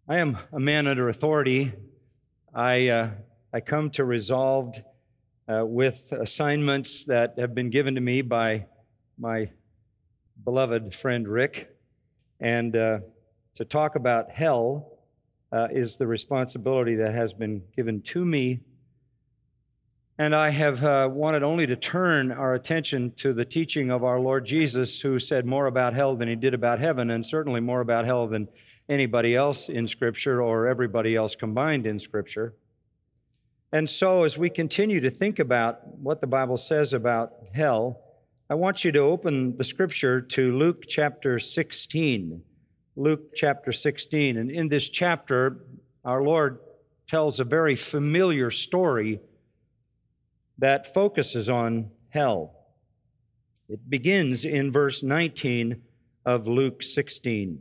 I am a man under authority. I come to resolved with assignments that have been given to me by my beloved friend Rick. And to talk about hell is the responsibility that has been given to me. And I have wanted only to turn our attention to the teaching of our Lord Jesus, who said more about hell than he did about heaven, and certainly more about hell than anybody else in Scripture or everybody else combined in Scripture. And so as we continue to think about what the Bible says about hell, I want you to open the Scripture to Luke chapter 16. Luke chapter 16. And in this chapter, our Lord tells a very familiar story that focuses on hell. It begins in verse 19 of Luke 16.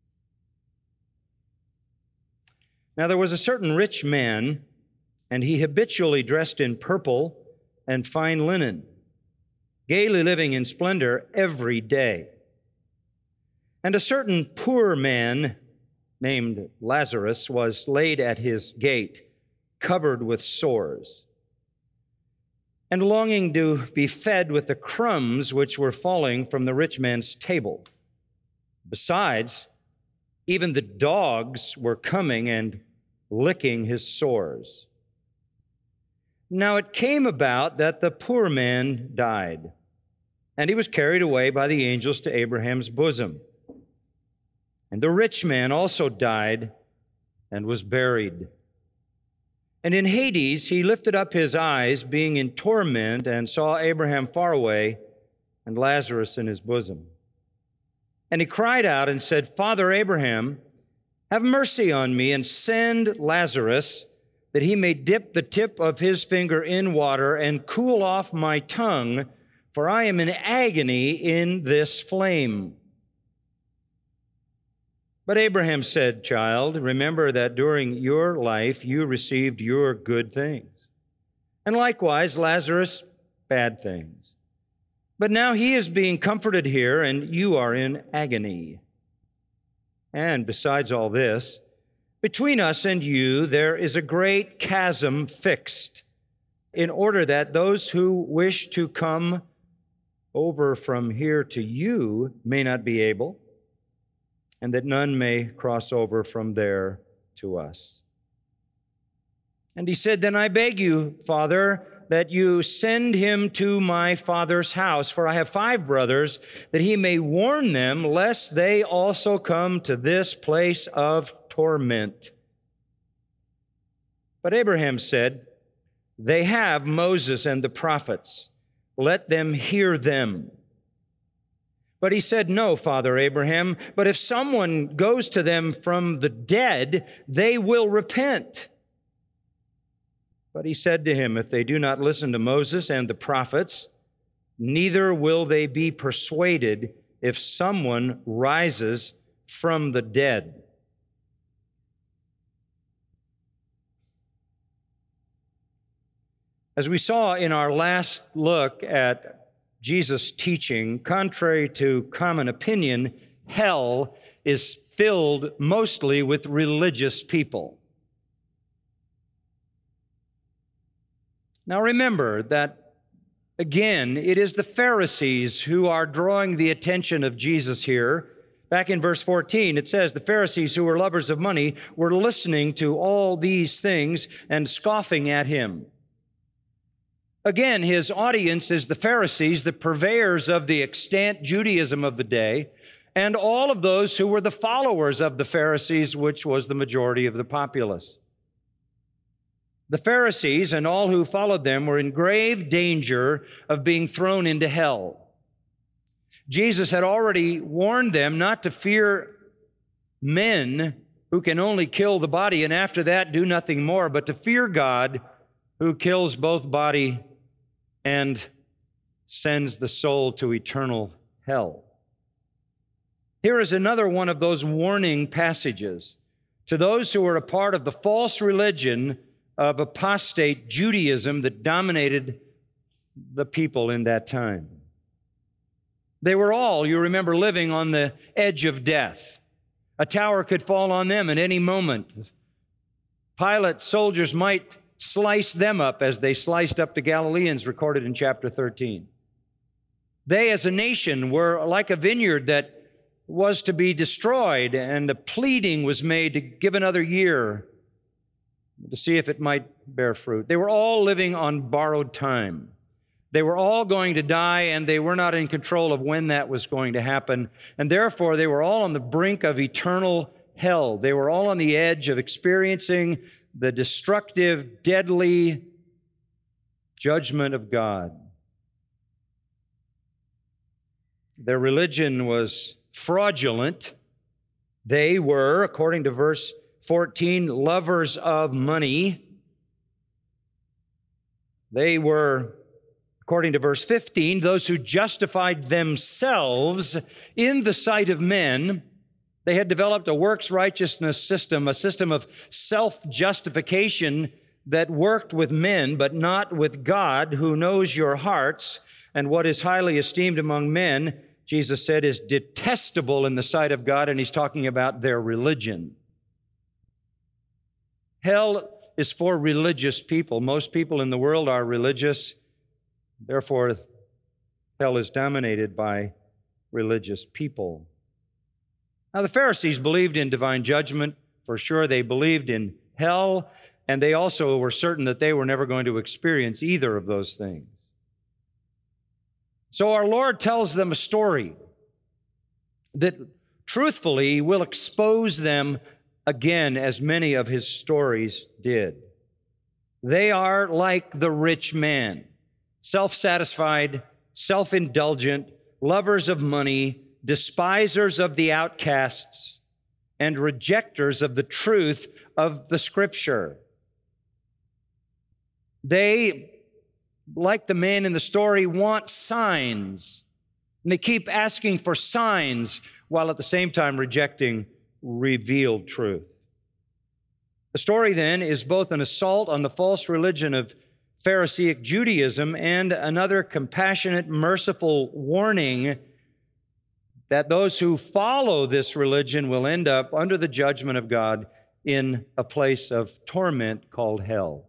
Now there was a certain rich man, and he habitually dressed in purple and fine linen, gaily living in splendor every day. And a certain poor man named Lazarus was laid at his gate, covered with sores, and longing to be fed with the crumbs which were falling from the rich man's table. Besides, even the dogs were coming and licking his sores. Now it came about that the poor man died, and he was carried away by the angels to Abraham's bosom. And the rich man also died and was buried. And in Hades he lifted up his eyes, being in torment, and saw Abraham far away and Lazarus in his bosom. And he cried out and said, Father Abraham, have mercy on me, and send Lazarus, that he may dip the tip of his finger in water and cool off my tongue, for I am in agony in this flame. But Abraham said, Child, remember that during your life you received your good things, and likewise Lazarus bad things. But now he is being comforted here, and you are in agony. And besides all this, between us and you there is a great chasm fixed, in order that those who wish to come over from here to you may not be able, and that none may cross over from there to us. And he said, Then I beg you, Father, that you send him to my father's house, for I have 5 brothers, that he may warn them, lest they also come to this place of torment. But Abraham said, They have Moses and the prophets. Let them hear them. But he said, No, Father Abraham, but if someone goes to them from the dead, they will repent. But he said to him, If they do not listen to Moses and the prophets, neither will they be persuaded if someone rises from the dead. As we saw in our last look at Jesus' teaching, contrary to common opinion, hell is filled mostly with religious people. Now remember that, again, it is the Pharisees who are drawing the attention of Jesus here. Back in verse 14, it says, The Pharisees who were lovers of money were listening to all these things and scoffing at him. Again, his audience is the Pharisees, the purveyors of the extant Judaism of the day, and all of those who were the followers of the Pharisees, which was the majority of the populace. The Pharisees and all who followed them were in grave danger of being thrown into hell. Jesus had already warned them not to fear men who can only kill the body and after that do nothing more, but to fear God who kills both body and sends the soul to eternal hell. Here is another one of those warning passages to those who were a part of the false religion of apostate Judaism that dominated the people in that time. They were all, you remember, living on the edge of death. A tower could fall on them at any moment. Pilate's soldiers might slice them up as they sliced up the Galileans, recorded in chapter 13. They, as a nation, were like a vineyard that was to be destroyed, and the pleading was made to give another year to see if it might bear fruit. They were all living on borrowed time. They were all going to die, and they were not in control of when that was going to happen. And therefore, they were all on the brink of eternal hell. They were all on the edge of experiencing the destructive, deadly judgment of God. Their religion was fraudulent. They were, according to verse 14, lovers of money. They were, according to verse 15, those who justified themselves in the sight of men. They had developed a works righteousness system, a system of self-justification that worked with men, but not with God, who knows your hearts, and what is highly esteemed among men, Jesus said, is detestable in the sight of God, and he's talking about their religion. Hell is for religious people. Most people in the world are religious. Therefore, hell is dominated by religious people. Now, the Pharisees believed in divine judgment. For sure, they believed in hell, and they also were certain that they were never going to experience either of those things. So our Lord tells them a story that truthfully will expose them again, as many of his stories did. They are like the rich man, self-satisfied, self-indulgent, lovers of money, despisers of the outcasts, and rejectors of the truth of the Scripture. They, like the man in the story, want signs. And they keep asking for signs while at the same time rejecting revealed truth. The story then is both an assault on the false religion of Pharisaic Judaism and another compassionate, merciful warning that those who follow this religion will end up under the judgment of God in a place of torment called hell.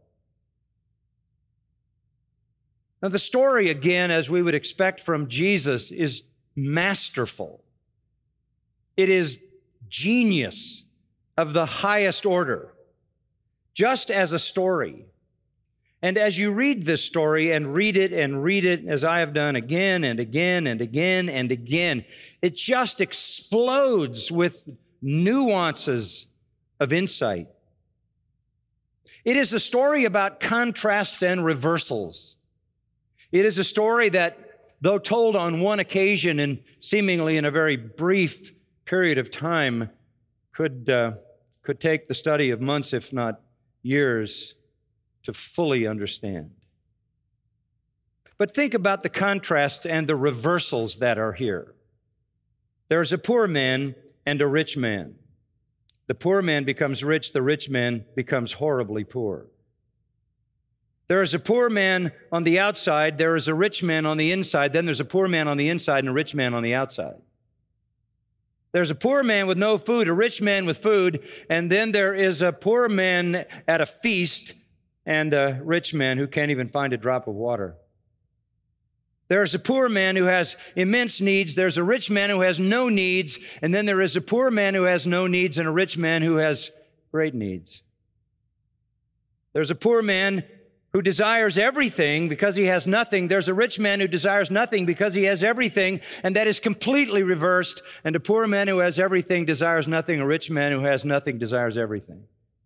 Now, the story, again, as we would expect from Jesus, is masterful. It is genius of the highest order, just as a story. And as you read this story and read it, as I have done again and again and again and again, it just explodes with nuances of insight. It is a story about contrasts and reversals. It is a story that, though told on one occasion and seemingly in a very brief period of time, could take the study of months, if not years, to fully understand. But think about the contrasts and the reversals that are here. There is a poor man and a rich man. The poor man becomes rich, the rich man becomes horribly poor. There is a poor man on the outside, there is a rich man on the inside, then there's a poor man on the inside and a rich man on the outside. There's a poor man with no food, a rich man with food, and then there is a poor man at a feast and a rich man who can't even find a drop of water. There's a poor man who has immense needs, there's a rich man who has no needs, and then there is a poor man who has no needs and a rich man who has great needs. There's a poor man who desires everything because he has nothing. There's a rich man who desires nothing because he has everything, and that is completely reversed. And a poor man who has everything desires nothing. A rich man who has nothing desires everything.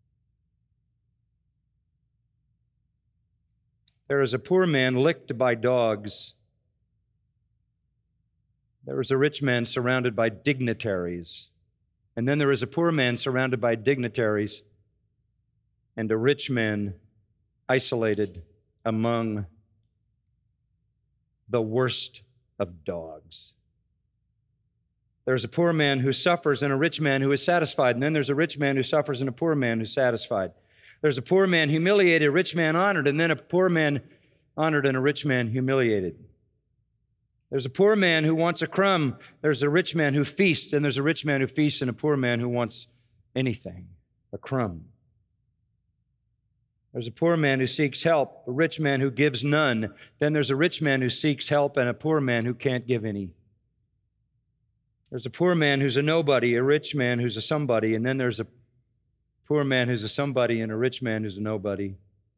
There is a poor man licked by dogs. There is a rich man surrounded by dignitaries. And then there is a poor man surrounded by dignitaries and a rich man isolated among the worst of dogs. There's a poor man who suffers and a rich man who is satisfied. And then there's a rich man who suffers and a poor man who's satisfied. There's a poor man humiliated, a rich man honored, and then a poor man honored and a rich man humiliated. There's a poor man who wants a crumb. There's a rich man who feasts, and there's a rich man who feasts and a poor man who wants anything, a crumb. There's a poor man who seeks help, a rich man who gives none. Then there's a rich man who seeks help and a poor man who can't give any. There's a poor man who's a nobody, a rich man who's a somebody, and then there's a poor man who's a somebody and a rich man who's a nobody.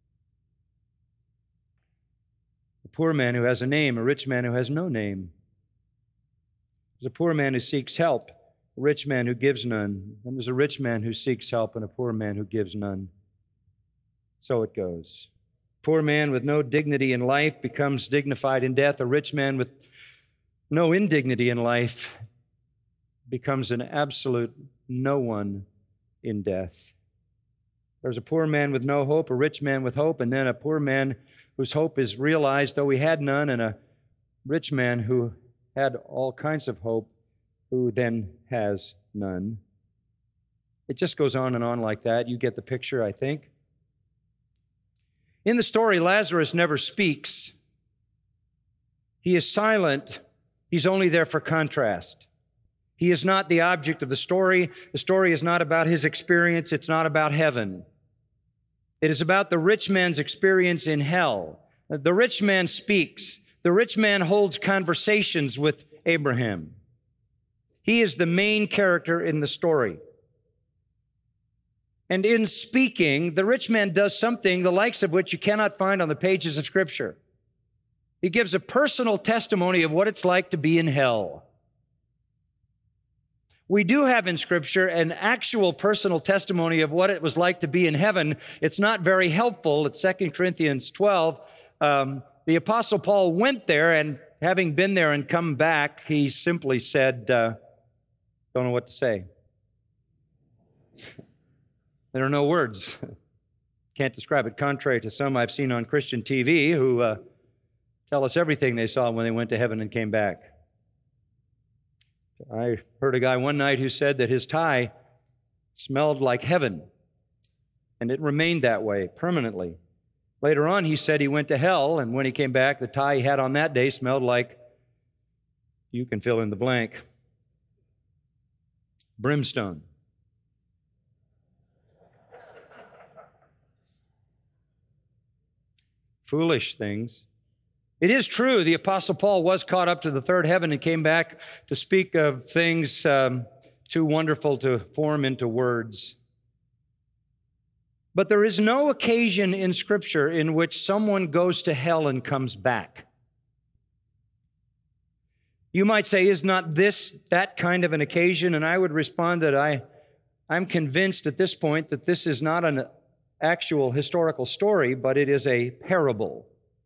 A poor man who has a name, a rich man who has no name. There's a poor man who seeks help, a rich man who gives none. And there's a rich man who seeks help and a poor man who gives none. So it goes. A poor man with no dignity in life becomes dignified in death. A rich man with no indignity in life becomes an absolute no one in death. There's a poor man with no hope, a rich man with hope, and then a poor man whose hope is realized though he had none, and a rich man who had all kinds of hope who then has none. It just goes on and on like that. You get the picture, I think. In the story, Lazarus never speaks. He is silent. He's only there for contrast. He is not the object of the story. The story is not about his experience. It's not about heaven. It is about the rich man's experience in hell. The rich man speaks. The rich man holds conversations with Abraham. He is the main character in the story. And in speaking, the rich man does something the likes of which you cannot find on the pages of Scripture. He gives a personal testimony of what it's like to be in hell. We do have in Scripture an actual personal testimony of what it was like to be in heaven. It's not very helpful. It's 2 Corinthians 12. The Apostle Paul went there, and having been there and come back, he simply said, don't know what to say. There are no words. Can't describe it, contrary to some I've seen on Christian TV who tell us everything they saw when they went to heaven and came back. I heard a guy one night who said that his tie smelled like heaven, and it remained that way permanently. Later on, he said he went to hell, and when he came back, the tie he had on that day smelled like, you can fill in the blank, brimstone. Foolish things. It is true, the Apostle Paul was caught up to the third heaven and came back to speak of things too wonderful to form into words. But there is no occasion in Scripture in which someone goes to hell and comes back. You might say, is not this that kind of an occasion? And I would respond that I'm convinced at this point that this is not an actual historical story, but it is a parable.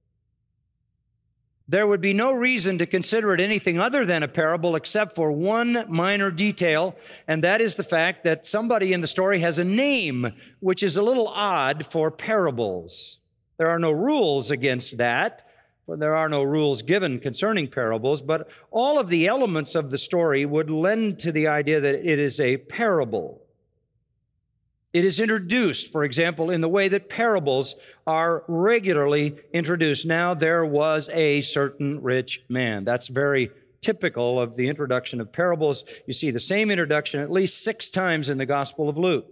There would be no reason to consider it anything other than a parable except for one minor detail, and that is the fact that somebody in the story has a name, which is a little odd for parables. There are no rules against that, for there are no rules given concerning parables, but all of the elements of the story would lend to the idea that it is a parable. It is introduced, for example, in the way that parables are regularly introduced. Now, there was a certain rich man. That's very typical of the introduction of parables. You see the same introduction at least 6 times in the Gospel of Luke.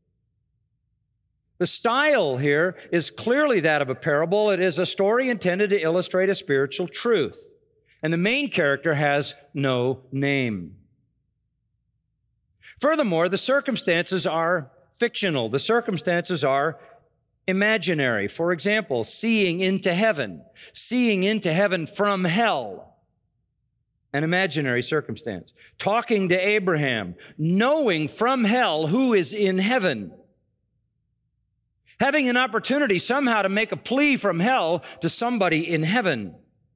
The style here is clearly that of a parable. It is a story intended to illustrate a spiritual truth. And the main character has no name. Furthermore, the circumstances are fictional. The circumstances are imaginary. For example, seeing into heaven from hell, an imaginary circumstance. Talking to Abraham, knowing from hell who is in heaven. Having an opportunity somehow to make a plea from hell to somebody in heaven.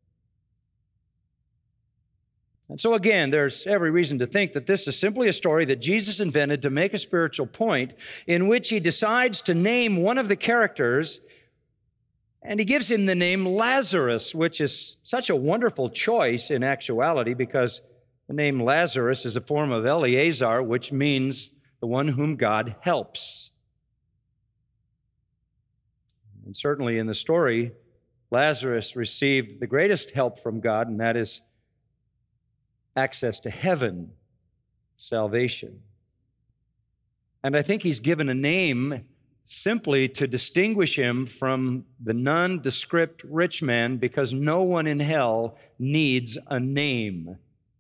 And so again, there's every reason to think that this is simply a story that Jesus invented to make a spiritual point, in which he decides to name one of the characters, and he gives him the name Lazarus, which is such a wonderful choice in actuality, because the name Lazarus is a form of Eleazar, which means the one whom God helps. And certainly in the story, Lazarus received the greatest help from God, and that is access to heaven, salvation. And I think he's given a name simply to distinguish him from the nondescript rich man, because no one in hell needs a name.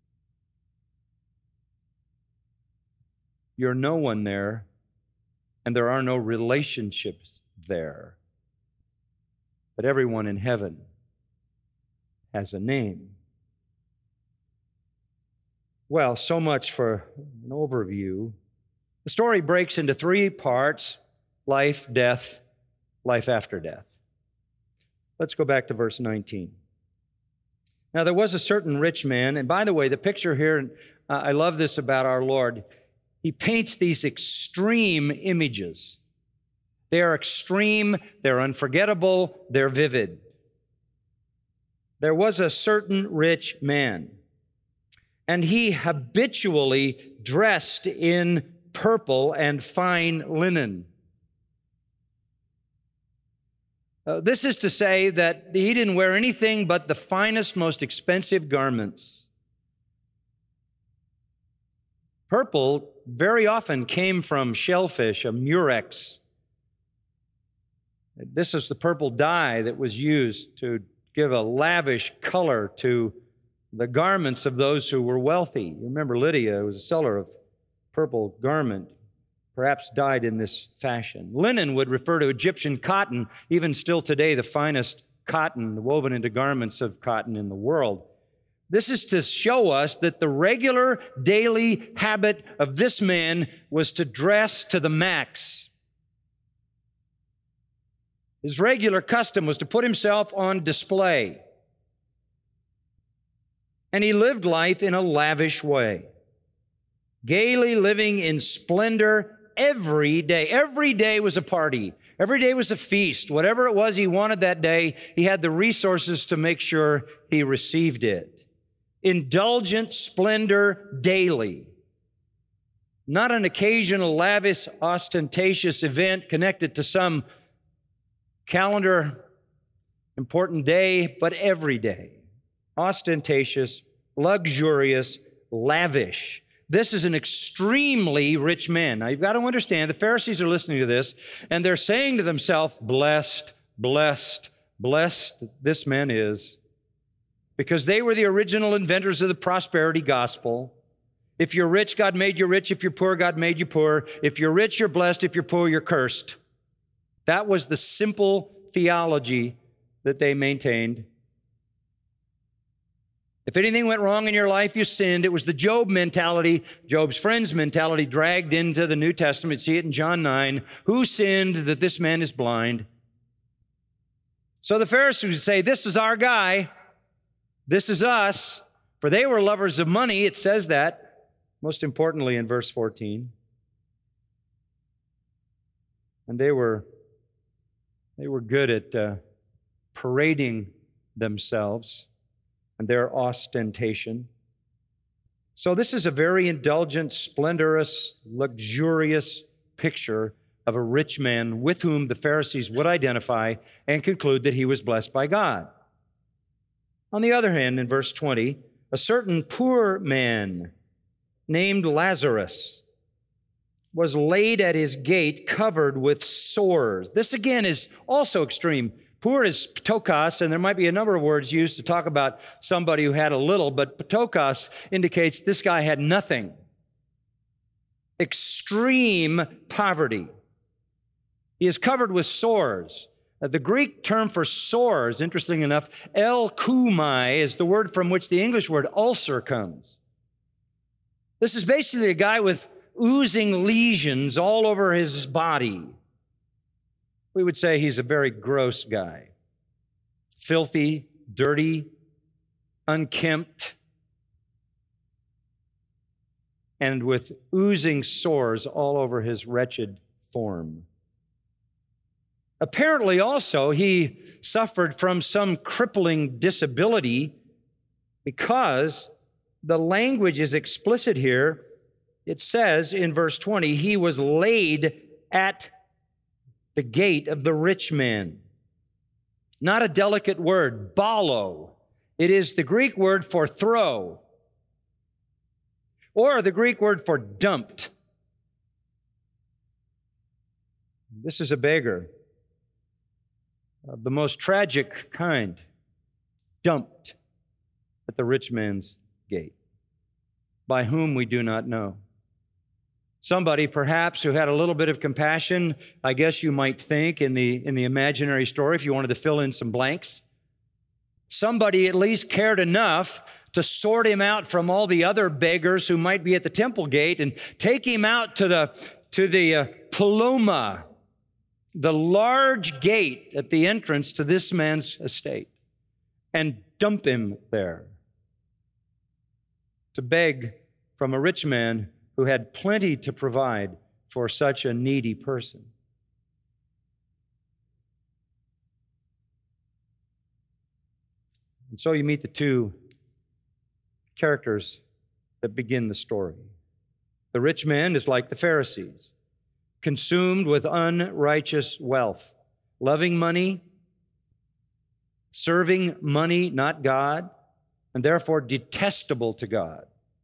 You're no one there, and there are no relationships there. But everyone in heaven has a name. Well, so much for an overview. The story breaks into three parts: life, death, life after death. Let's go back to verse 19. Now, there was a certain rich man, and by the way, the picture here, I love this about our Lord. He paints these extreme images. They are extreme, they're unforgettable, they're vivid. There was a certain rich man, and he habitually dressed in purple and fine linen. This is to say that he didn't wear anything but the finest, most expensive garments. Purple very often came from shellfish, a murex. This is the purple dye that was used to give a lavish color to the garments of those who were wealthy. You remember Lydia was a seller of purple garment, perhaps dyed in this fashion. Linen would refer to Egyptian cotton, even still today the finest cotton woven into garments of cotton in the world. This is to show us that the regular daily habit of this man was to dress to the max. His regular custom was to put himself on display. And he lived life in a lavish way, gaily living in splendor every day. Every day was a party. Every day was a feast. Whatever it was he wanted that day, he had the resources to make sure he received it. Indulgent splendor daily. Not an occasional lavish, ostentatious event connected to some calendar important day, but every day. Ostentatious, luxurious, lavish. This is an extremely rich man. Now, you've got to understand, the Pharisees are listening to this, and they're saying to themselves, blessed, blessed, blessed this man is, because they were the original inventors of the prosperity gospel. If you're rich, God made you rich. If you're poor, God made you poor. If you're rich, you're blessed. If you're poor, you're cursed. That was the simple theology that they maintained. If anything went wrong in your life, you sinned. It was the Job mentality, Job's friends' mentality, dragged into the New Testament. See it in John 9. Who sinned that this man is blind? So the Pharisees would say, this is our guy. This is us. For they were lovers of money. It says that, most importantly in verse 14. And they were good at parading themselves and their ostentation. So this is a very indulgent, splendorous, luxurious picture of a rich man with whom the Pharisees would identify and conclude that he was blessed by God. On the other hand, in verse 20, a certain poor man named Lazarus was laid at his gate covered with sores. This again is also extreme. Poor is ptochos, and there might be a number of words used to talk about somebody who had a little, but ptochos indicates this guy had nothing. Extreme poverty. He is covered with sores. The Greek term for sores, interesting enough, elkumai, is the word from which the English word ulcer comes. This is basically a guy with oozing lesions all over his body. We would say he's a very gross guy. Filthy, dirty, unkempt, and with oozing sores all over his wretched form. Apparently also he suffered from some crippling disability, because the language is explicit here. It says in verse 20, he was laid at the gate of the rich man. Not a delicate word, balo. It is the Greek word for throw. or the Greek word for dumped. This is a beggar of the most tragic kind, dumped at the rich man's gate. By whom we do not know. Somebody perhaps who had a little bit of compassion, I guess you might think, in the imaginary story, if you wanted to fill in some blanks. Somebody at least cared enough to sort him out from all the other beggars who might be at the temple gate and take him out to the Paloma, the large gate at the entrance to this man's estate, and dump him there to beg from a rich man who had plenty to provide for such a needy person. And so you meet the two characters that begin the story. The rich man is like the Pharisees, consumed with unrighteous wealth, loving money, serving money, not God, and therefore detestable to God.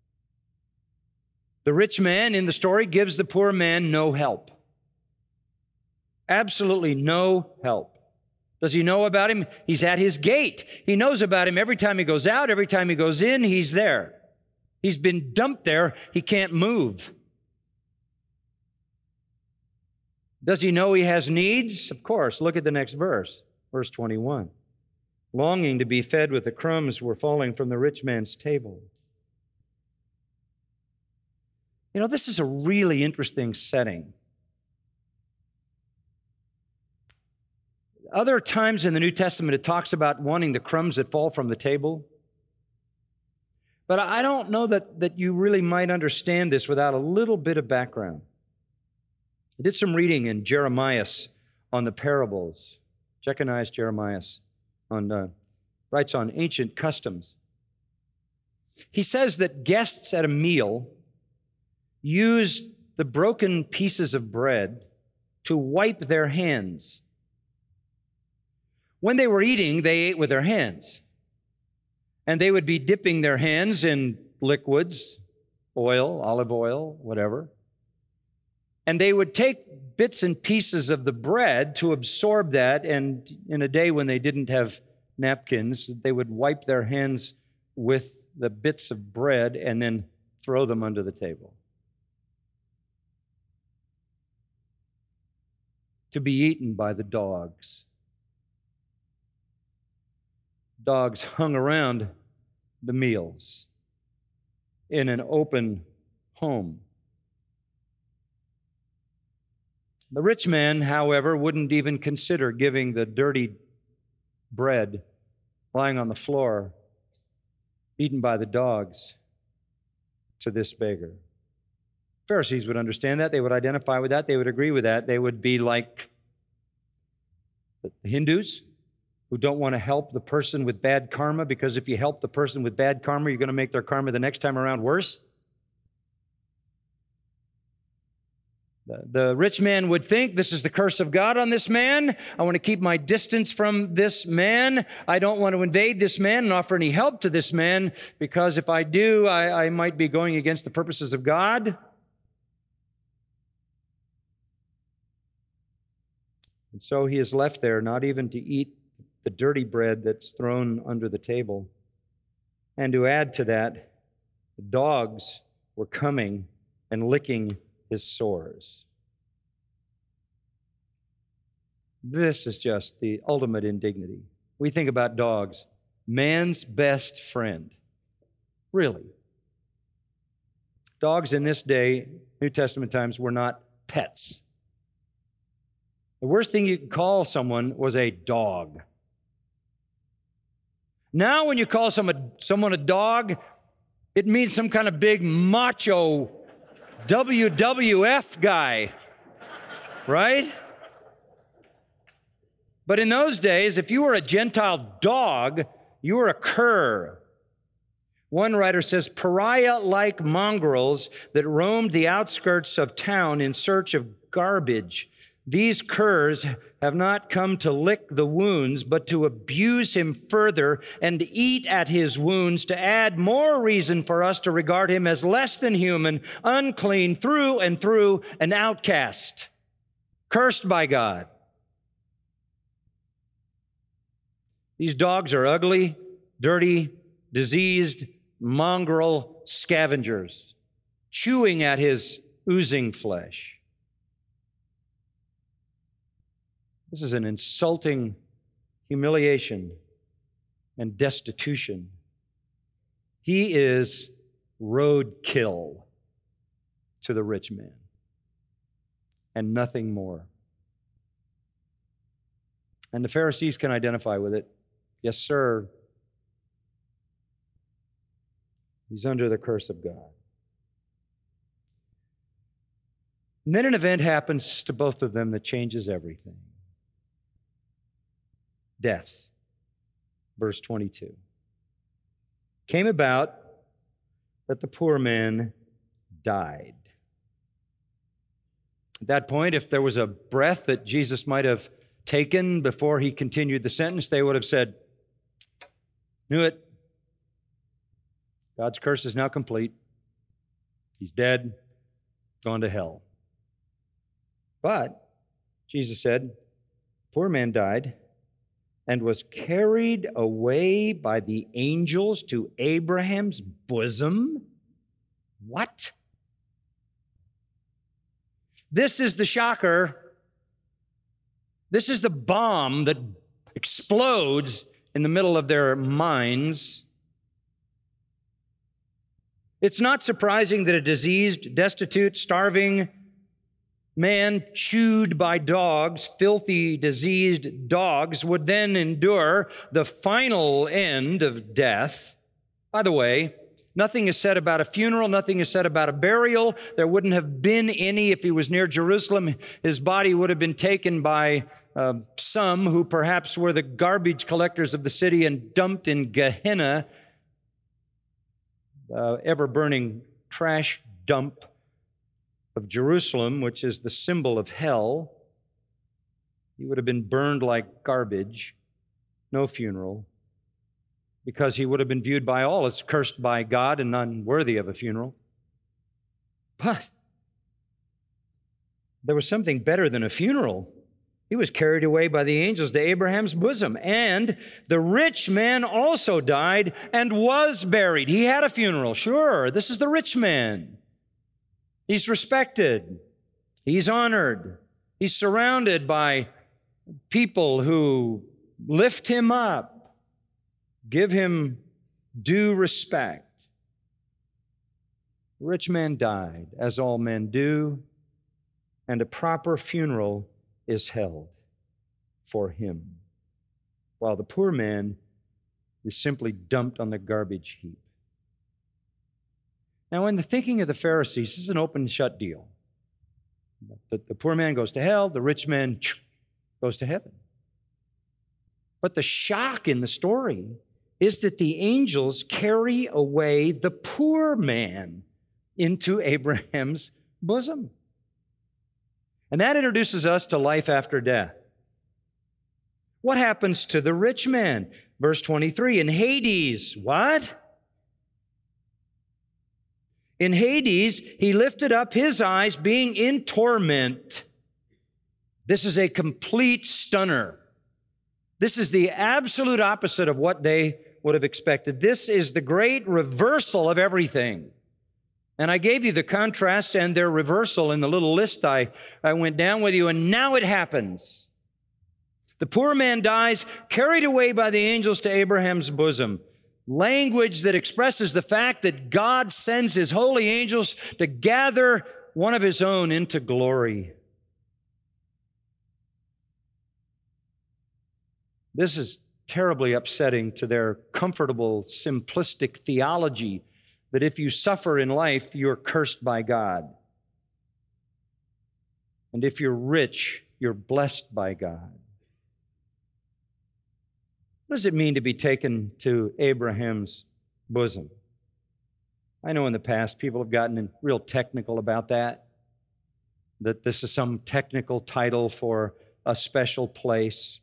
The rich man in the story gives the poor man no help. Absolutely no help. Does he know about him? He's at his gate. He knows about him every time he goes out, every time he goes in, he's there. He's been dumped there. He can't move. Does he know he has needs? Of course. Look at the next verse, verse 21. Longing to be fed with the crumbs were falling from the rich man's table. You know, this is a really interesting setting. Other times in the New Testament, it talks about wanting the crumbs that fall from the table. But I don't know that you really might understand this without a little bit of background. I did some reading in Jeremiah on the parables. Jeconiah Jeremiah writes on ancient customs. He says that guests at a meal used the broken pieces of bread to wipe their hands. When they were eating, they ate with their hands. And they would be dipping their hands in liquids, oil, olive oil, whatever. And they would take bits and pieces of the bread to absorb that, and in a day when they didn't have napkins, they would wipe their hands with the bits of bread and then throw them under the table. To be eaten by the dogs. Dogs hung around the meals in an open home. The rich man, however, wouldn't even consider giving the dirty bread lying on the floor, eaten by the dogs, to this beggar. Pharisees would understand that. They would identify with that. They would agree with that. They would be like the Hindus who don't want to help the person with bad karma, because if you help the person with bad karma, you're going to make their karma the next time around worse. The rich man would think, this is the curse of God on this man. I want to keep my distance from this man. I don't want to invade this man and offer any help to this man, because if I do, I might be going against the purposes of God. And so he is left there, not even to eat the dirty bread that's thrown under the table. And to add to that, the dogs were coming and licking his sores. This is just the ultimate indignity. We think about dogs, man's best friend. Really. Dogs in this day, New Testament times, were not pets. The worst thing you could call someone was a dog. Now when you call someone a dog, it means some kind of big macho WWF guy, right? But in those days, if you were a Gentile dog, you were a cur. One writer says, pariah-like mongrels that roamed the outskirts of town in search of garbage. These curs have not come to lick the wounds, but to abuse him further and eat at his wounds, to add more reason for us to regard him as less than human, unclean through and through, an outcast, cursed by God. These dogs are ugly, dirty, diseased, mongrel scavengers, chewing at his oozing flesh. This is an insulting humiliation and destitution. He is roadkill to the rich man and nothing more. And the Pharisees can identify with it. Yes, sir. He's under the curse of God. And then an event happens to both of them that changes everything. Death. Verse 22. Came about that the poor man died. At that point, if there was a breath that Jesus might have taken before he continued the sentence, they would have said, "Knew it. God's curse is now complete. He's dead, gone to hell." But Jesus said, "Poor man died and was carried away by the angels to Abraham's bosom." What? This is the shocker. This is the bomb that explodes in the middle of their minds. It's not surprising that a diseased, destitute, starving man chewed by dogs, filthy, diseased dogs, would then endure the final end of death. By the way, nothing is said about a funeral, nothing is said about a burial. There wouldn't have been any if he was near Jerusalem. His body would have been taken by some who perhaps were the garbage collectors of the city and dumped in Gehenna, ever-burning trash dump of Jerusalem, which is the symbol of hell. He would have been burned like garbage, no funeral, because he would have been viewed by all as cursed by God and unworthy of a funeral. But there was something better than a funeral. He was carried away by the angels to Abraham's bosom. And the rich man also died and was buried. He had a funeral, sure. This is the rich man. He's respected. He's honored. He's surrounded by people who lift him up, give him due respect. The rich man died, as all men do, and a proper funeral is held for him, while the poor man is simply dumped on the garbage heap. Now, in the thinking of the Pharisees, this is an open and shut deal. The poor man goes to hell, the rich man goes to heaven. But the shock in the story is that the angels carry away the poor man into Abraham's bosom. And that introduces us to life after death. What happens to the rich man? Verse 23, in Hades, what? In Hades, he lifted up his eyes, being in torment. This is a complete stunner. This is the absolute opposite of what they would have expected. This is the great reversal of everything. And I gave you the contrasts and their reversal in the little list I went down with you, and now it happens. The poor man dies, carried away by the angels to Abraham's bosom. Language that expresses the fact that God sends his holy angels to gather one of his own into glory. This is terribly upsetting to their comfortable, simplistic theology that if you suffer in life, you're cursed by God. And if you're rich, you're blessed by God. What does it mean to be taken to Abraham's bosom? I know in the past people have gotten real technical about that. that this is some technical title for a special place.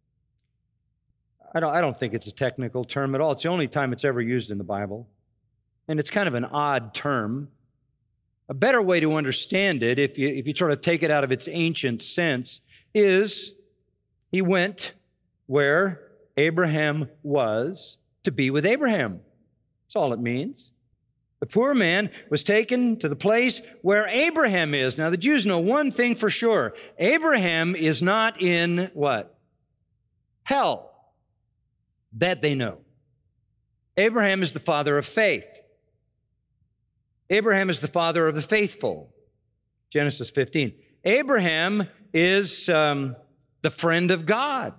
I don't think it's a technical term at all. It's the only time it's ever used in the Bible. And it's kind of an odd term. A better way to understand it, if you sort of take it out of its ancient sense, is he went where Abraham was to be with Abraham. That's all it means. The poor man was taken to the place where Abraham is. Now, the Jews know one thing for sure. Abraham is not in what? Hell. That they know. Abraham is the father of faith. Abraham is the father of the faithful. Genesis 15. Abraham is the friend of God.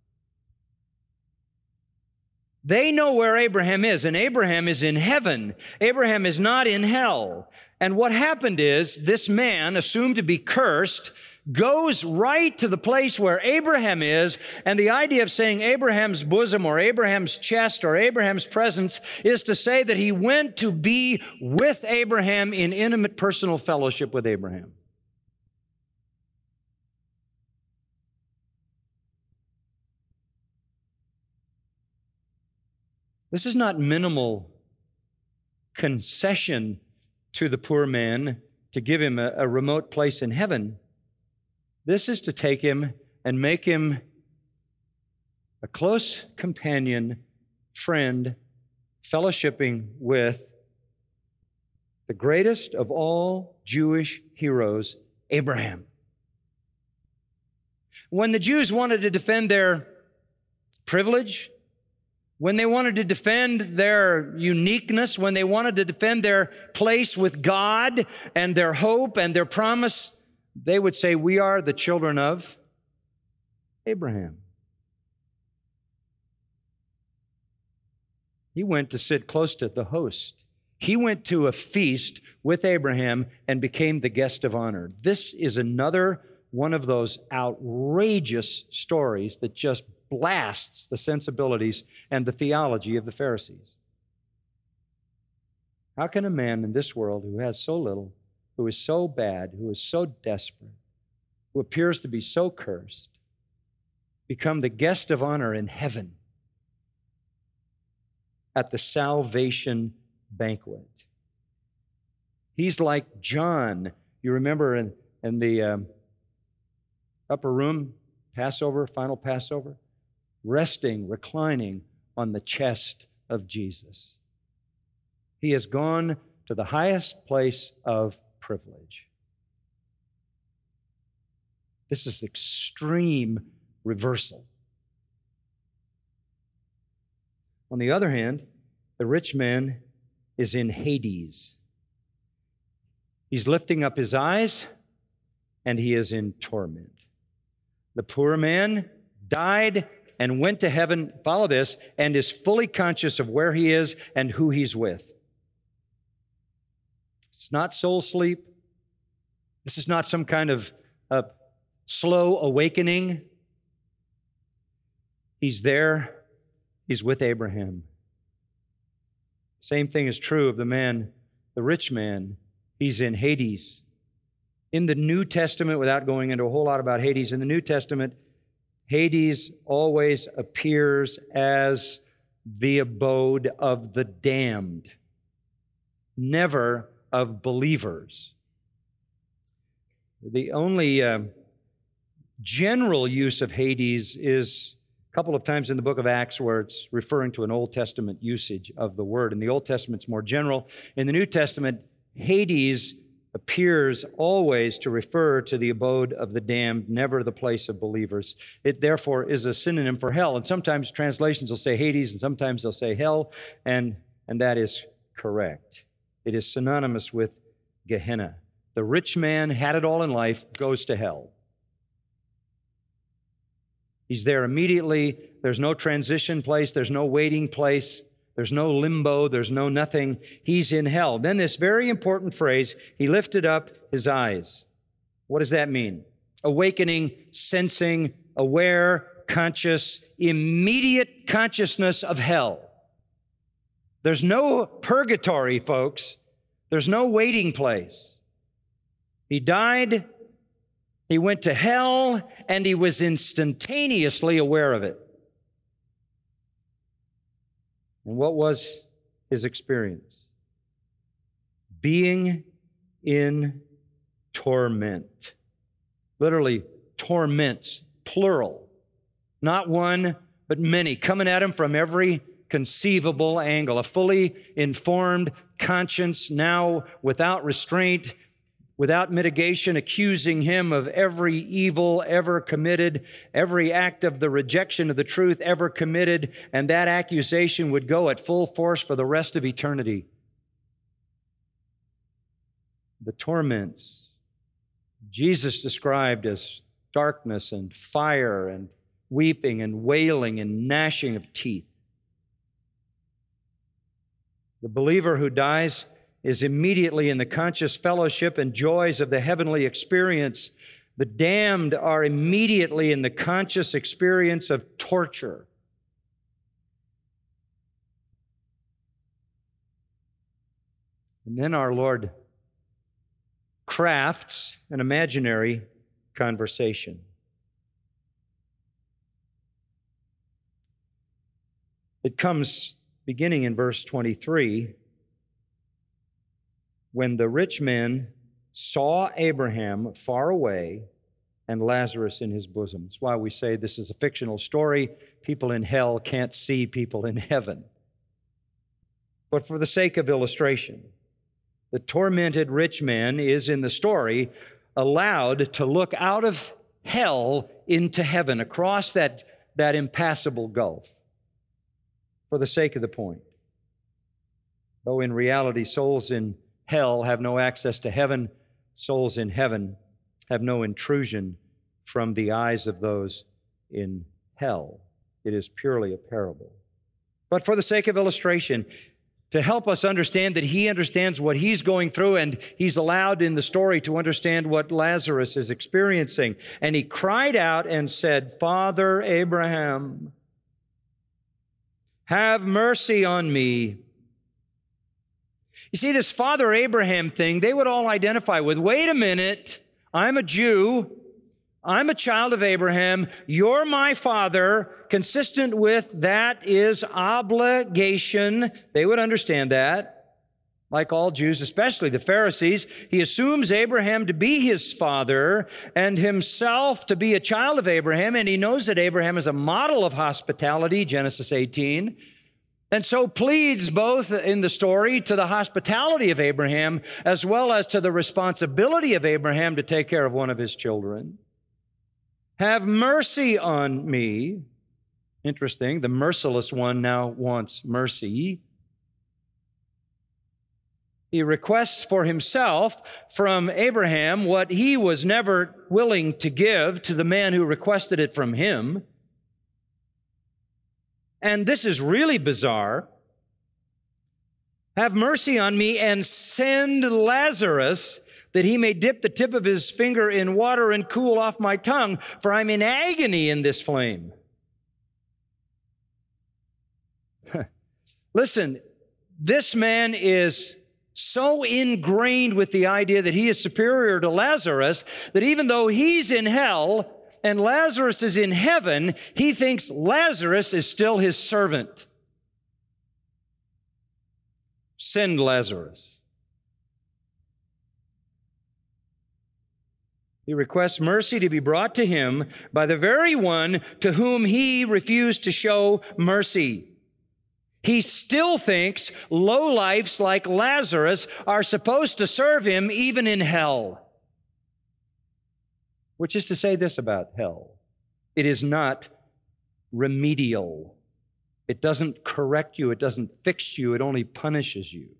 They know where Abraham is, and Abraham is in heaven. Abraham is not in hell. And what happened is this man, assumed to be cursed, goes right to the place where Abraham is, and the idea of saying Abraham's bosom or Abraham's chest or Abraham's presence is to say that he went to be with Abraham in intimate personal fellowship with Abraham. This is not minimal concession to the poor man to give him a remote place in heaven. This is to take him and make him a close companion, friend, fellowshipping with the greatest of all Jewish heroes, Abraham. When the Jews wanted to defend their privilege, when they wanted to defend their uniqueness, when they wanted to defend their place with God and their hope and their promise, they would say, we are the children of Abraham. He went to sit close to the host. He went to a feast with Abraham and became the guest of honor. This is another one of those outrageous stories that just blasts the sensibilities and the theology of the Pharisees. How can a man in this world who has so little, who is so bad, who is so desperate, who appears to be so cursed, become the guest of honor in heaven at the salvation banquet? He's like John. You remember in the upper room, Passover, final Passover, resting, reclining on the chest of Jesus. He has gone to the highest place of privilege. This is extreme reversal. On the other hand, the rich man is in Hades. He's lifting up his eyes, and he is in torment. The poor man died and went to heaven, follow this, and is fully conscious of where he is and who he's with. It's not soul sleep. This is not some kind of slow awakening. He's there. He's with Abraham. Same thing is true of the man, the rich man. He's in Hades. In the New Testament, without going into a whole lot about Hades, in the New Testament, Hades always appears as the abode of the damned, never of believers. The only general use of Hades is a couple of times in the book of Acts where it's referring to an Old Testament usage of the word. In the Old Testament, it's more general. In the New Testament, Hades appears always to refer to the abode of the damned, never the place of believers. It therefore is a synonym for hell. And sometimes translations will say Hades, and sometimes they'll say hell, and that is correct. It is synonymous with Gehenna. The rich man had it all in life, goes to hell. He's there immediately. There's no transition place. There's no waiting place. There's no limbo. There's no nothing. He's in hell. Then this very important phrase, he lifted up his eyes. What does that mean? Awakening, sensing, aware, conscious, immediate consciousness of hell. There's no purgatory, folks. There's no waiting place. He died He went to hell, and he was instantaneously aware of it. And what was his experience? Being in torment. Literally, torments, plural. Not one, but many, coming at him from every conceivable angle. A fully informed conscience, now without restraint, without mitigation, accusing him of every evil ever committed, every act of the rejection of the truth ever committed, and that accusation would go at full force for the rest of eternity. The torments Jesus described as darkness and fire and weeping and wailing and gnashing of teeth. The believer who dies is immediately in the conscious fellowship and joys of the heavenly experience. The damned are immediately in the conscious experience of torture. And then our Lord crafts an imaginary conversation. It comes beginning in verse 23, when the rich man saw Abraham far away and Lazarus in his bosom. That's why we say this is a fictional story. People in hell can't see people in heaven. But for the sake of illustration, the tormented rich man is in the story allowed to look out of hell into heaven, across that impassable gulf, for the sake of the point. Though in reality, souls in hell have no access to heaven, souls in heaven have no intrusion from the eyes of those in hell. It is purely a parable. But for the sake of illustration, to help us understand that he understands what he's going through, and he's allowed in the story to understand what Lazarus is experiencing. And he cried out and said, "Father Abraham, have mercy on me." You see, this Father Abraham thing, they would all identify with. Wait a minute, I'm a Jew. I'm a child of Abraham. You're my father. Consistent with that is obligation. They would understand that. Like all Jews, especially the Pharisees, he assumes Abraham to be his father and himself to be a child of Abraham, and he knows that Abraham is a model of hospitality, Genesis 18, and so pleads both in the story to the hospitality of Abraham as well as to the responsibility of Abraham to take care of one of his children. Have mercy on me. Interesting, the merciless one now wants mercy. He requests for himself from Abraham what he was never willing to give to the man who requested it from him. And this is really bizarre. Have mercy on me and send Lazarus that he may dip the tip of his finger in water and cool off my tongue, for I'm in agony in this flame. Listen, this man is so ingrained with the idea that he is superior to Lazarus that even though he's in hell and Lazarus is in heaven, he thinks Lazarus is still his servant. Send Lazarus. He requests mercy to be brought to him by the very one to whom he refused to show mercy. He still thinks lowlifes like Lazarus are supposed to serve him even in hell. Which is to say this about hell: it is not remedial. It doesn't correct you. It doesn't fix you. It only punishes you.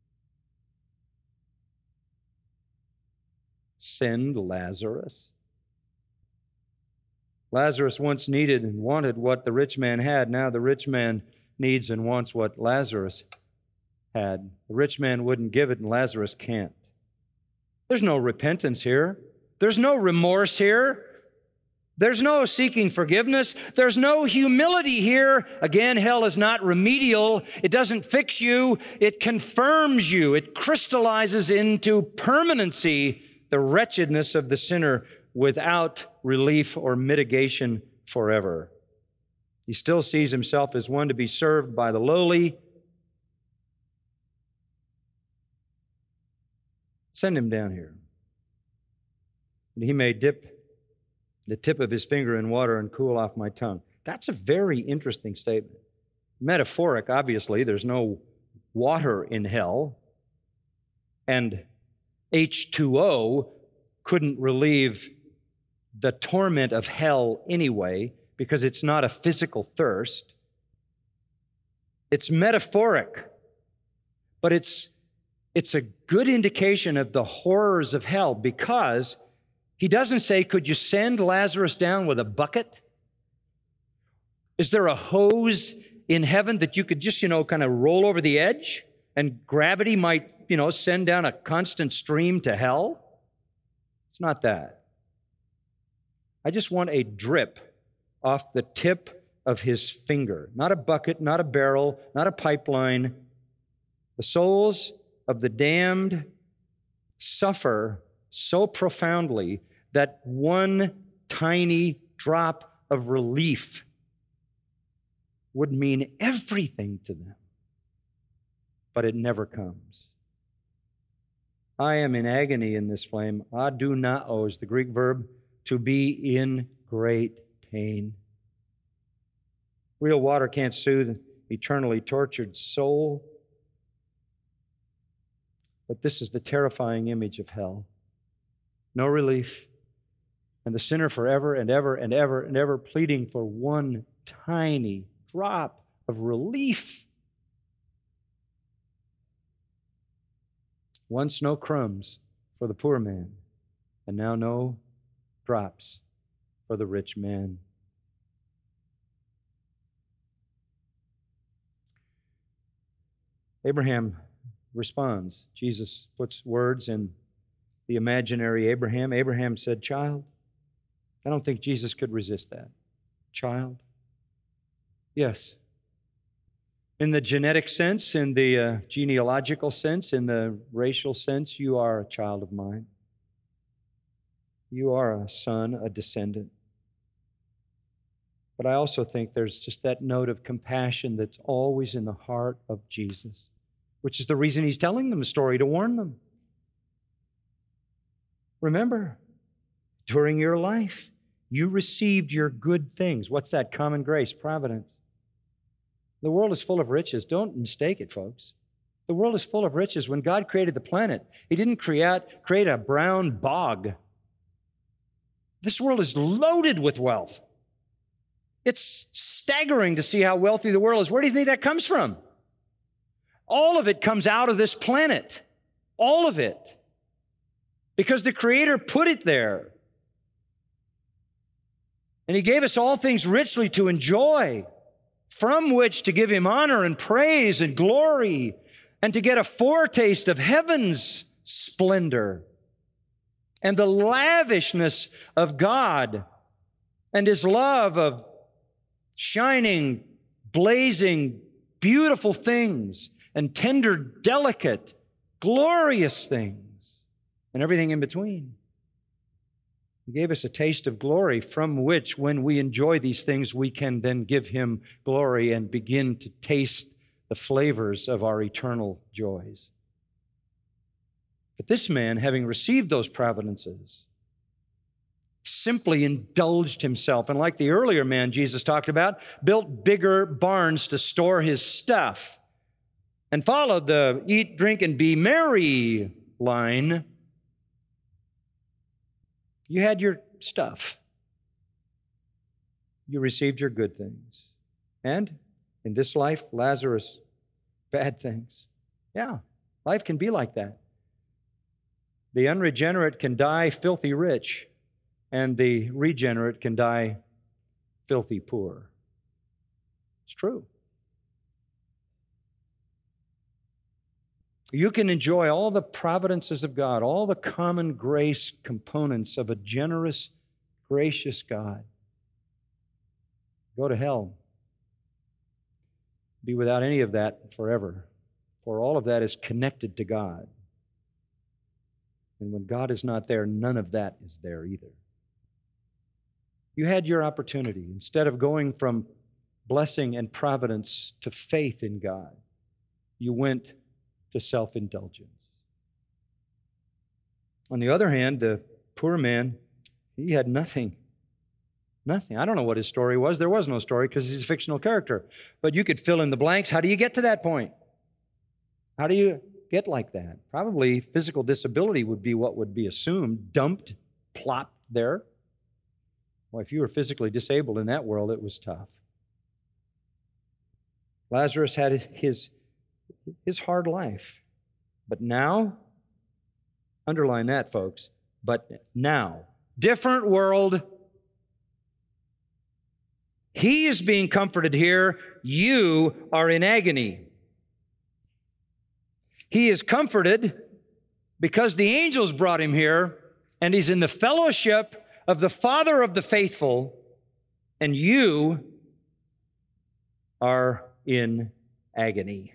Send Lazarus. Lazarus once needed and wanted what the rich man had. Now the rich man needs and wants what Lazarus had. The rich man wouldn't give it, and Lazarus can't. There's no repentance here. There's no remorse here. There's no seeking forgiveness. There's no humility here. Again, hell is not remedial. It doesn't fix you. It confirms you. It crystallizes into permanency the wretchedness of the sinner without relief or mitigation forever. He still sees himself as one to be served by the lowly. Send him down here. And he may dip the tip of his finger in water and cool off my tongue. That's a very interesting statement. Metaphoric, obviously. There's no water in hell. And H2O couldn't relieve the torment of hell anyway, because it's not a physical thirst. It's metaphoric, but it's a good indication of the horrors of hell, because he doesn't say, could you send Lazarus down with a bucket? Is there a hose in heaven that you could just, kind of roll over the edge and gravity might, send down a constant stream to hell? It's not that. I just want a drip off the tip of his finger. Not a bucket, not a barrel, not a pipeline. The souls of the damned suffer so profoundly that one tiny drop of relief would mean everything to them. But it never comes. I am in agony in this flame. Adunao is the Greek verb, to be in great pain. Real water can't soothe an eternally tortured soul. But this is the terrifying image of hell. No relief. And the sinner forever and ever and ever and ever pleading for one tiny drop of relief. Once no crumbs for the poor man, and now no drops for the rich man. Abraham responds. Jesus puts words in the imaginary Abraham. Abraham said, child. I don't think Jesus could resist that. Child. Yes. In the genetic sense, in the genealogical sense, in the racial sense, you are a child of mine. You are a son, a descendant. But I also think there's just that note of compassion that's always in the heart of Jesus, which is the reason he's telling them a story, to warn them. Remember, during your life, you received your good things. What's that? Common grace, providence. The world is full of riches. Don't mistake it, folks. The world is full of riches. When God created the planet, He didn't create a brown bog. This world is loaded with wealth. It's staggering to see how wealthy the world is. Where do you think that comes from? All of it comes out of this planet. All of it. Because the Creator put it there. And He gave us all things richly to enjoy, from which to give Him honor and praise and glory, and to get a foretaste of heaven's splendor and the lavishness of God and His love of shining, blazing, beautiful things and tender, delicate, glorious things and everything in between. He gave us a taste of glory from which, when we enjoy these things, we can then give Him glory and begin to taste the flavors of our eternal joys. But this man, having received those providences, simply indulged himself. And like the earlier man Jesus talked about, built bigger barns to store his stuff and followed the eat, drink, and be merry line. You had your stuff. You received your good things. And in this life, Lazarus, bad things. Yeah, life can be like that. The unregenerate can die filthy rich, and the regenerate can die filthy poor. It's true. You can enjoy all the providences of God, all the common grace components of a generous, gracious God. Go to hell. Be without any of that forever, for all of that is connected to God. And when God is not there, none of that is there either. You had your opportunity. Instead of going from blessing and providence to faith in God, you went to self-indulgence. On the other hand, the poor man, he had nothing. Nothing. I don't know what his story was. There was no story because he's a fictional character. But you could fill in the blanks. How do you get to that point? How do you get like that? Probably physical disability would be what would be assumed, dumped, plopped there. Well, if you were physically disabled in that world, it was tough. Lazarus had his hard life. But now, underline that, folks, but now, different world. He is being comforted here. You are in agony. He is comforted because the angels brought him here, and he's in the fellowship of the Father of the faithful, and you are in agony.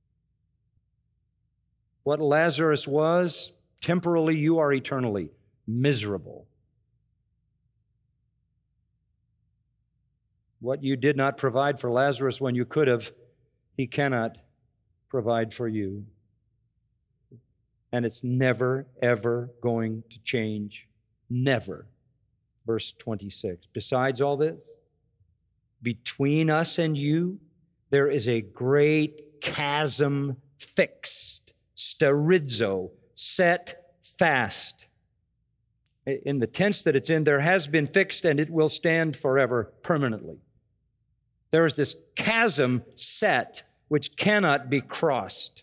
What Lazarus was, temporally, you are eternally miserable. What you did not provide for Lazarus when you could have, he cannot provide for you. And it's never, ever going to change. Never. Verse 26. Besides all this, between us and you, there is a great chasm fixed, sterizo, set fast. In the tense that it's in, there has been fixed and it will stand forever, permanently. There is this chasm set which cannot be crossed.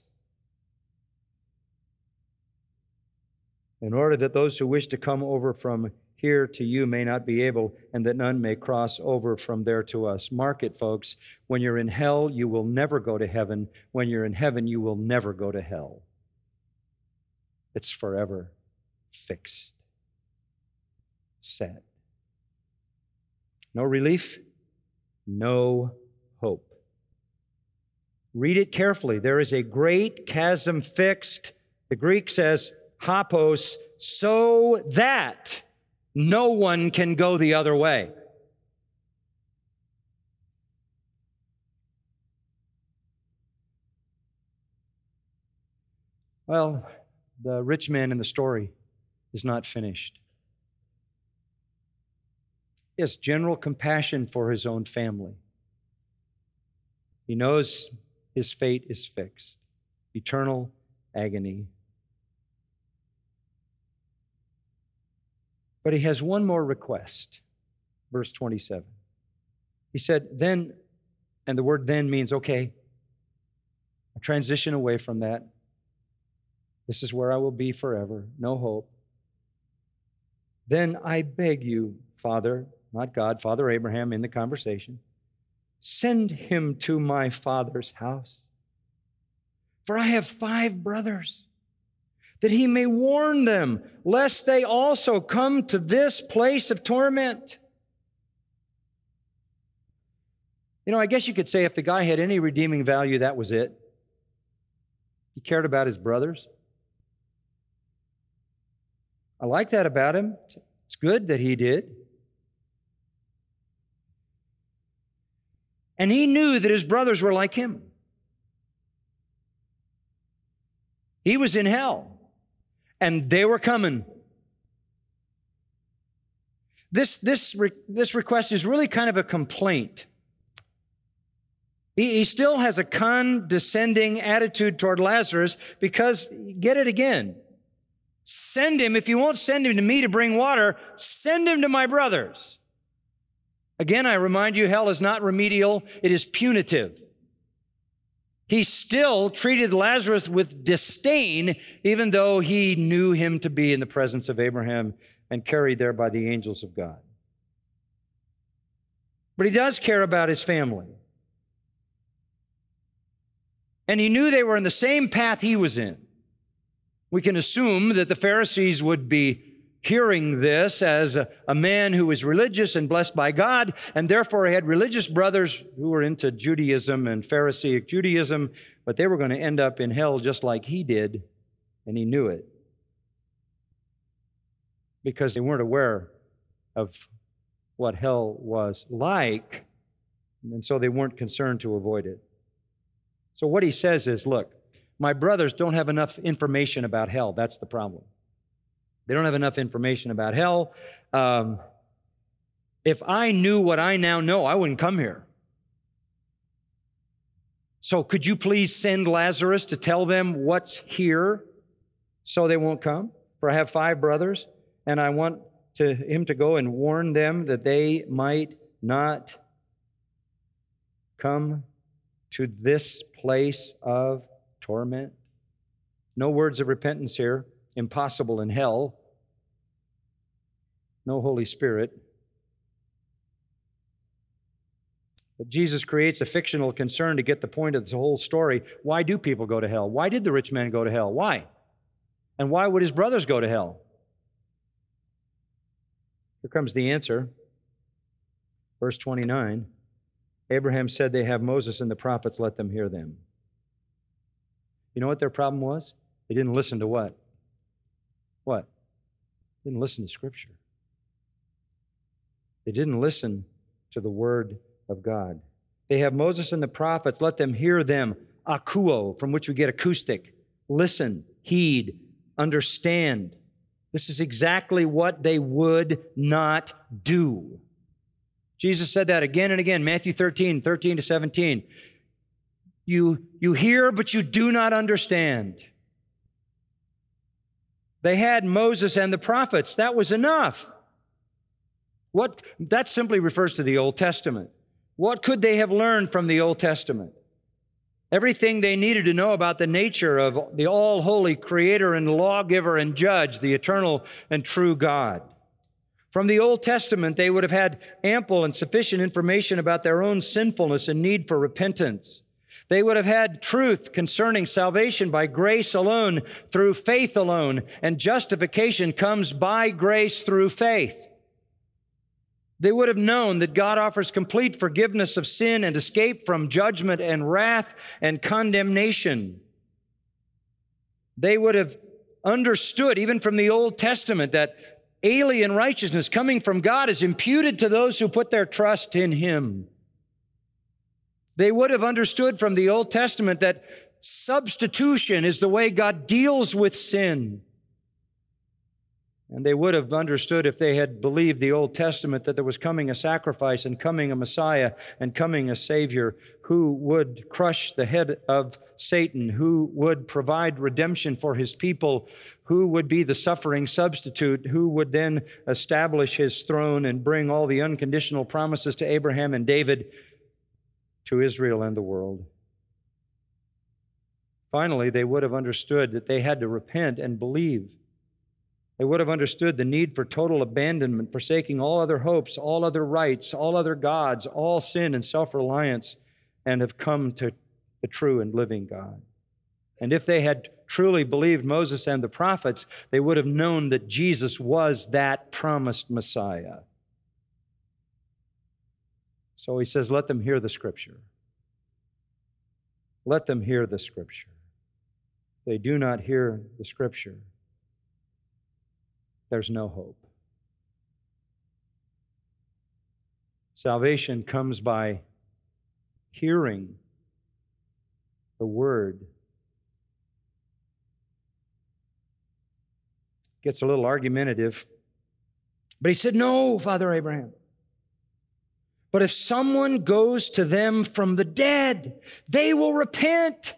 In order that those who wish to come over from here to you may not be able, and that none may cross over from there to us. Mark it, folks. When you're in hell, you will never go to heaven. When you're in heaven, you will never go to hell. It's forever fixed, set. No relief, no hope. Read it carefully. There is a great chasm fixed. The Greek says, hapos, so that no one can go the other way. Well, the rich man in the story is not finished. He has general compassion for his own family. He knows his fate is fixed, eternal agony. But he has one more request. Verse 27. He said, then, and the word then means, okay, I transition away from that. This is where I will be forever, no hope. Then I beg you, Father, not God, Father Abraham in the conversation, send him to my father's house. For I have 5 brothers, that he may warn them, lest they also come to this place of torment. You know, I guess you could say if the guy had any redeeming value, that was it. He cared about his brothers. I like that about him. It's good that he did. And he knew that his brothers were like him. He was in hell. And they were coming. This request is really kind of a complaint. He still has a condescending attitude toward Lazarus because, get it again, send him, if you won't send him to me to bring water, send him to my brothers. Again, I remind you, hell is not remedial, it is punitive. He still treated Lazarus with disdain, even though he knew him to be in the presence of Abraham and carried there by the angels of God. But he does care about his family. And he knew they were in the same path he was in. We can assume that the Pharisees would be hearing this as a man who was religious and blessed by God, and therefore he had religious brothers who were into Judaism and Pharisaic Judaism, but they were going to end up in hell just like he did, and he knew it. Because they weren't aware of what hell was like, and so they weren't concerned to avoid it. So what he says is, look, my brothers don't have enough information about hell. That's the problem. They don't have enough information about hell. If I knew what I now know, I wouldn't come here. So could you please send Lazarus to tell them what's here so they won't come? For I have 5 brothers, and I want him to go and warn them that they might not come to this place of torment. No words of repentance here. Impossible in hell. No Holy Spirit. But Jesus creates a fictional concern to get the point of this whole story. Why do people go to hell? Why did the rich man go to hell? Why? And why would his brothers go to hell? Here comes the answer. Verse 29. Abraham said, they have Moses and the prophets, let them hear them. You know what their problem was? They didn't listen to what? What? They didn't listen to Scripture. They didn't listen to the Word of God. They have Moses and the prophets, let them hear them. Akuo, from which we get acoustic. Listen, heed, understand. This is exactly what they would not do. Jesus said that again and again, Matthew 13 to 17. You hear, but you do not understand. They had Moses and the prophets. That was enough. That simply refers to the Old Testament. What could they have learned from the Old Testament? Everything they needed to know about the nature of the all-holy Creator and lawgiver and judge, the eternal and true God. From the Old Testament, they would have had ample and sufficient information about their own sinfulness and need for repentance. They would have had truth concerning salvation by grace alone, through faith alone, and justification comes by grace through faith. They would have known that God offers complete forgiveness of sin and escape from judgment and wrath and condemnation. They would have understood, even from the Old Testament, that alien righteousness coming from God is imputed to those who put their trust in Him. They would have understood from the Old Testament that substitution is the way God deals with sin. And they would have understood, if they had believed the Old Testament, that there was coming a sacrifice and coming a Messiah and coming a Savior who would crush the head of Satan, who would provide redemption for His people, who would be the suffering substitute, who would then establish His throne and bring all the unconditional promises to Abraham and David to Israel and the world. Finally, they would have understood that they had to repent and believe. They would have understood the need for total abandonment, forsaking all other hopes, all other rights, all other gods, all sin and self-reliance, and have come to the true and living God. And if they had truly believed Moses and the prophets, they would have known that Jesus was that promised Messiah. So he says, let them hear the Scripture. Let them hear the Scripture. If they do not hear the Scripture, there's no hope. Salvation comes by hearing the Word. Gets a little argumentative. But he said, no, Father Abraham. But if someone goes to them from the dead, they will repent.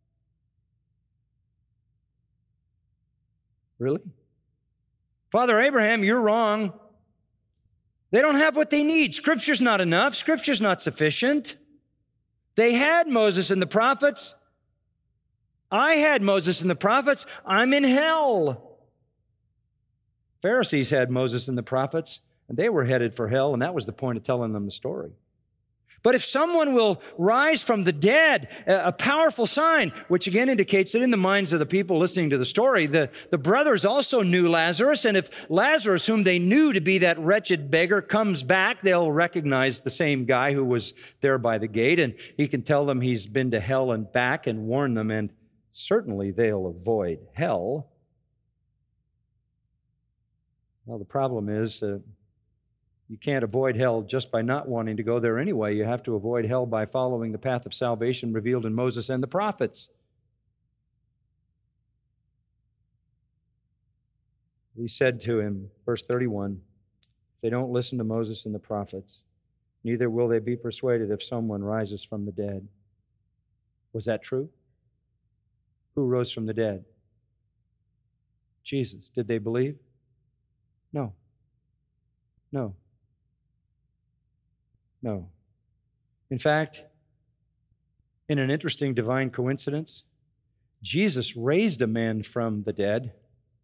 Really? Father Abraham, you're wrong. They don't have what they need. Scripture's not enough. Scripture's not sufficient. They had Moses and the prophets. I had Moses and the prophets. I'm in hell. Pharisees had Moses and the prophets, and they were headed for hell, and that was the point of telling them the story. But if someone will rise from the dead, a powerful sign, which again indicates that in the minds of the people listening to the story, the brothers also knew Lazarus, and if Lazarus, whom they knew to be that wretched beggar, comes back, they'll recognize the same guy who was there by the gate, and he can tell them he's been to hell and back and warn them, and certainly they'll avoid hell. Well, the problem is You can't avoid hell just by not wanting to go there anyway. You have to avoid hell by following the path of salvation revealed in Moses and the prophets. He said to him, verse 31, if they don't listen to Moses and the prophets, neither will they be persuaded if someone rises from the dead. Was that true? Who rose from the dead? Jesus. Did they believe? No. No. No. In fact, in an interesting divine coincidence, Jesus raised a man from the dead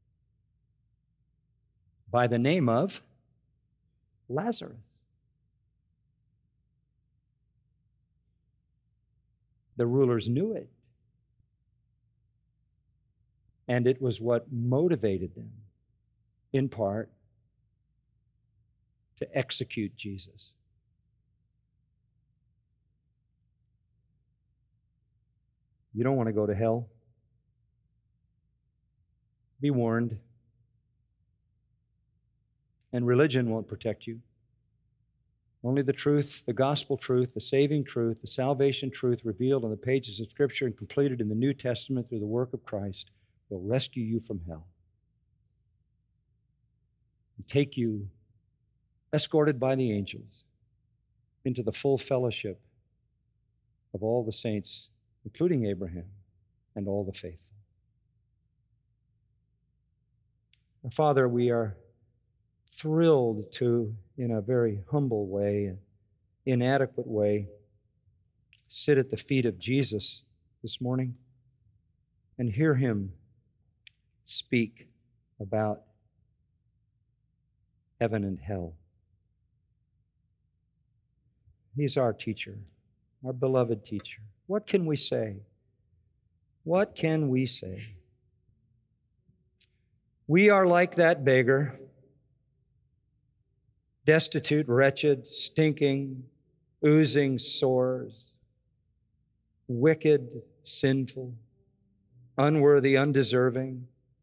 by the name of Lazarus. The rulers knew it. And it was what motivated them, in part, to execute Jesus. You don't want to go to hell. Be warned. And religion won't protect you. Only the truth, the gospel truth, the saving truth, the salvation truth revealed on the pages of Scripture and completed in the New Testament through the work of Christ will rescue you from hell and take you, escorted by the angels, into the full fellowship of all the saints, including Abraham and all the faithful. Father, we are thrilled to, in a very humble way, inadequate way, sit at the feet of Jesus this morning and hear him speak about heaven and hell. He's our teacher, our beloved teacher. What can we say? What can we say? We are like that beggar, destitute, wretched, stinking, oozing sores, wicked, sinful, unworthy, undeserving,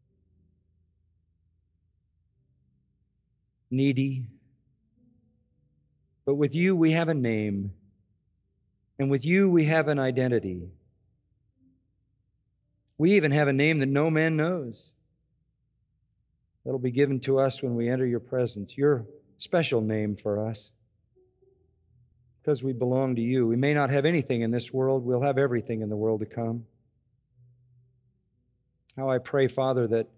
needy. But with you we have a name, and with you we have an identity. We even have a name that no man knows. That'll be given to us when we enter your presence, your special name for us, because we belong to you. We may not have anything in this world. We'll have everything in the world to come. How I pray, Father, that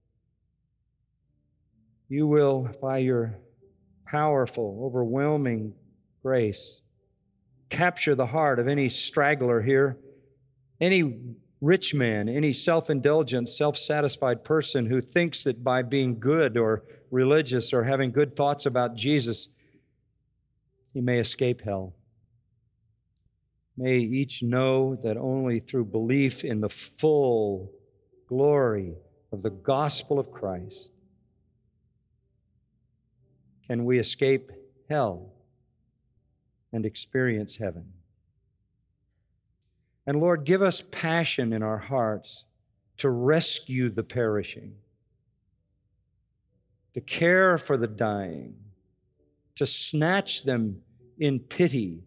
you will, by your powerful, overwhelming grace, capture the heart of any straggler here, any rich man, any self-indulgent, self-satisfied person who thinks that by being good or religious or having good thoughts about Jesus, he may escape hell. May each know that only through belief in the full glory of the gospel of Christ can we escape hell and experience heaven. And Lord, give us passion in our hearts to rescue the perishing, to care for the dying, to snatch them in pity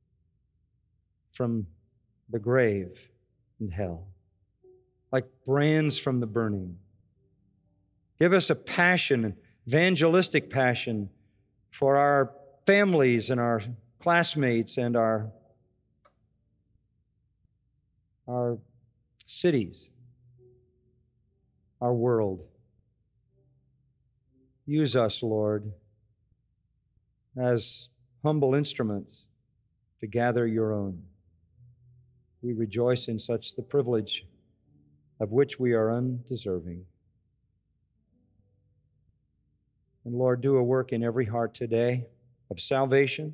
from the grave and hell, like brands from the burning. Give us a passion, an evangelistic passion for our families and our classmates and our cities, our world. Use us, Lord, as humble instruments to gather your own. We rejoice in such the privilege of which we are undeserving. And Lord, do a work in every heart today of salvation,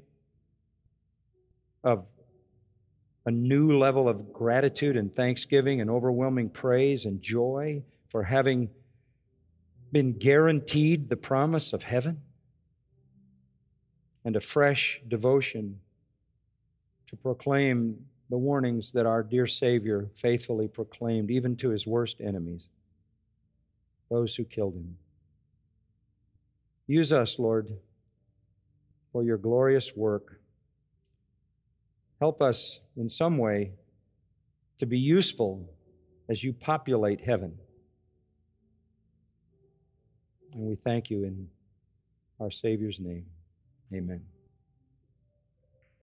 of a new level of gratitude and thanksgiving and overwhelming praise and joy for having been guaranteed the promise of heaven, and a fresh devotion to proclaim the warnings that our dear Savior faithfully proclaimed even to his worst enemies, those who killed him. Use us, Lord, for your glorious work. Help us in some way to be useful as you populate heaven. And we thank you in our Savior's name. Amen.